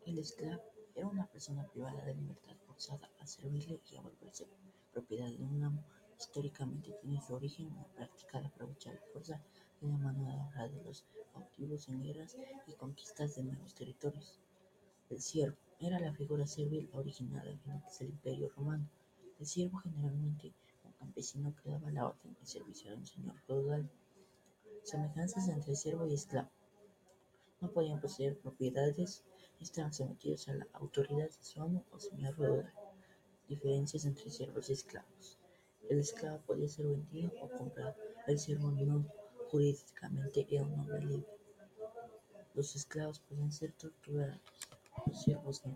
El esclavo era una persona privada de libertad forzada a servirle y a volverse propiedad de un amo. Históricamente tiene su origen en la práctica de aprovechar la fuerza de la mano de obra de los cautivos en guerras y conquistas de nuevos territorios. El siervo era la figura servil original a fines del Imperio Romano. El siervo generalmente un campesino que daba la orden y servicio de un señor feudal. Semejanzas entre siervo y esclavo. No podían poseer propiedades, estaban sometidos a la autoridad de su amo o señor feudal. Diferencias entre siervos y esclavos. El esclavo podía ser vendido o comprado. El siervo no, jurídicamente era un hombre libre. Los esclavos podían ser torturados, los siervos no.